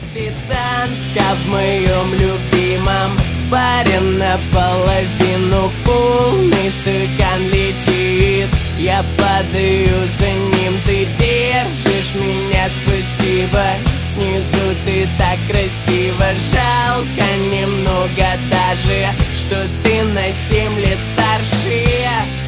Официантка в моем любимом баре наполовину полный стакан летит. Я падаю за ним, ты держишь меня, спасибо. Снизу ты так красиво, жалко немного даже, что ты на 7 лет старше.